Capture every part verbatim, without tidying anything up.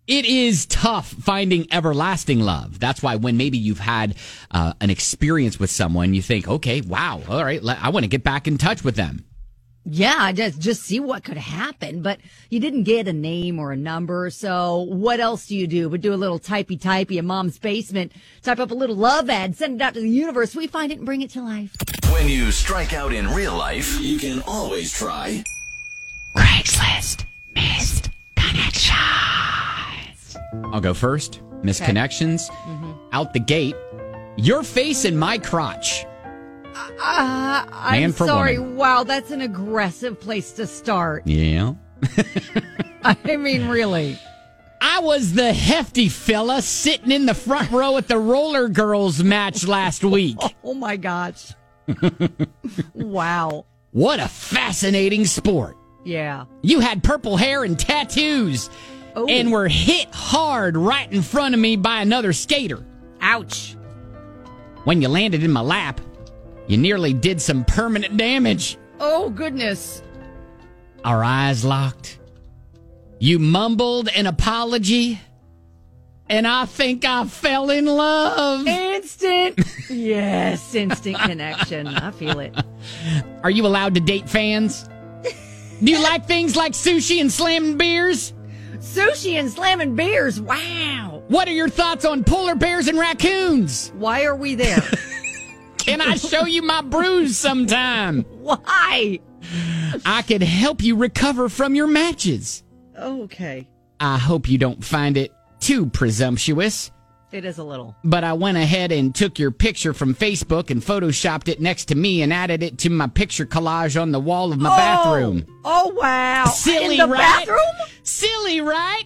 It is tough finding everlasting love. That's why when maybe you've had uh, an experience with someone, you think, okay, wow, all right, I want to get back in touch with them. Yeah, just just see what could happen. But you didn't get a name or a number, so what else do you do but do a little typey-typey in mom's basement, type up a little love ad, send it out to the universe, we find it and bring it to life. When you strike out in real life, you can always try Craigslist Missed Connections. I'll go first. Missed Okay. Connections. Mm-hmm. Out the gate. Your face in my crotch. Uh, I'm Man for sorry. woman. Wow, that's an aggressive place to start. Yeah. I mean, really. I was the hefty fella sitting in the front row at the Roller Girls match last week. Oh, my gosh. Wow. What a fascinating sport. Yeah. You had purple hair and tattoos Oh. and were hit hard right in front of me by another skater. Ouch. When you landed in my lap, you nearly did some permanent damage. Oh, goodness. Our eyes locked. You mumbled an apology, and I think I fell in love. Instant. Yes, instant connection. I feel it. Are you allowed to date fans? Do you like things like sushi and slamming beers? Sushi and slamming beers. Wow. What are your thoughts on polar bears and raccoons? Why are we there? Can I show you my bruise sometime? Why? I could help you recover from your matches. Okay. I hope you don't find it too presumptuous, It is a little. but I went ahead and took your picture from Facebook and photoshopped it next to me and added it to my picture collage on the wall of my oh. bathroom. Oh, wow. Silly, In the right? bathroom? Silly, right?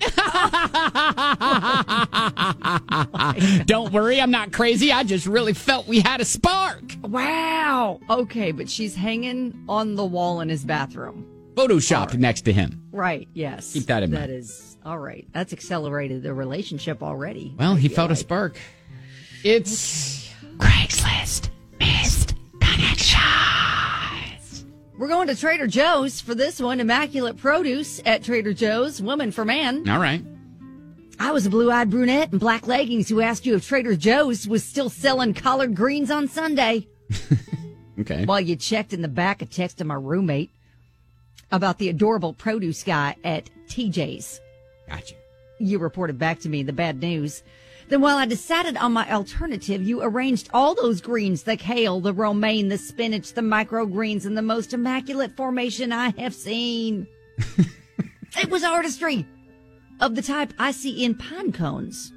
Don't worry, I'm not crazy. I just really felt we had a spark. Wow. Okay, but she's hanging on the wall in his bathroom. Photoshopped right next to him. Right, yes. Keep that in That mind. is, all right. That's accelerated the relationship already. Well, he I feel felt a like. spark. It's Craigslist Missed Connections. We're going to Trader Joe's for this one. Immaculate produce at Trader Joe's. Woman for man. All right. I was a blue-eyed brunette in black leggings who asked you if Trader Joe's was still selling collard greens on Sunday. Okay. While you checked in the back, I texted my roommate about the adorable produce guy at T J's. Gotcha. You reported back to me the bad news. Then while I decided on my alternative, you arranged all those greens, the kale, the romaine, the spinach, the microgreens, in the most immaculate formation I have seen. It was artistry of the type I see in pine cones.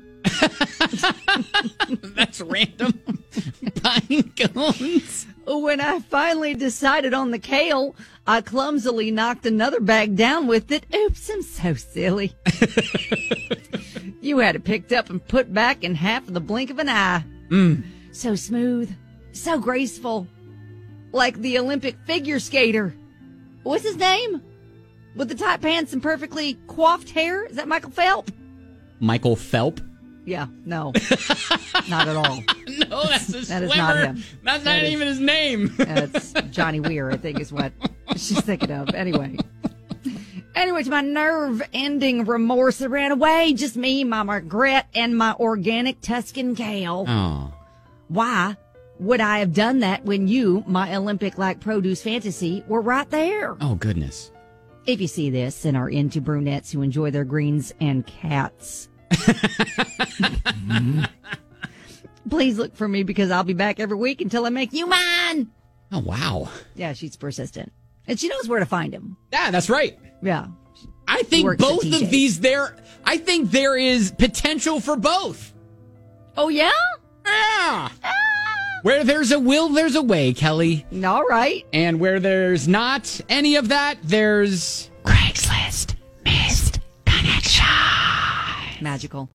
That's random. Pine cones. When I finally decided on the kale, I clumsily knocked another bag down with it. Oops, I'm so silly. You had it picked up and put back in half of the blink of an eye. Mm. So smooth, so graceful, like the Olympic figure skater. What's his name? With the tight pants and perfectly coiffed hair? Is that Michael Phelps? Michael Phelps. Yeah, no, not at all. No, that's a That is swimmer. not him. That's That not is- even his name. That's Johnny Weir, I think is what she's thinking of. Anyway. Anyway, to my nerve-ending remorse, I ran away. Just me, my regret, and my organic Tuscan kale. Oh. Why would I have done that when you, my Olympic-like produce fantasy, were right there? Oh, goodness. If you see this and are into brunettes who enjoy their greens and cats, please look for me because I'll be back every week until I make you mine. Oh, wow. Yeah, she's persistent. And she knows where to find him. Yeah, that's right. Yeah. I think Works at both T J's. of these there, I think there is potential for both. Oh, yeah? Yeah. Where there's a will, there's a way, Kelly. All right. And where there's not any of that, there's Craigslist Missed Connection. Magical.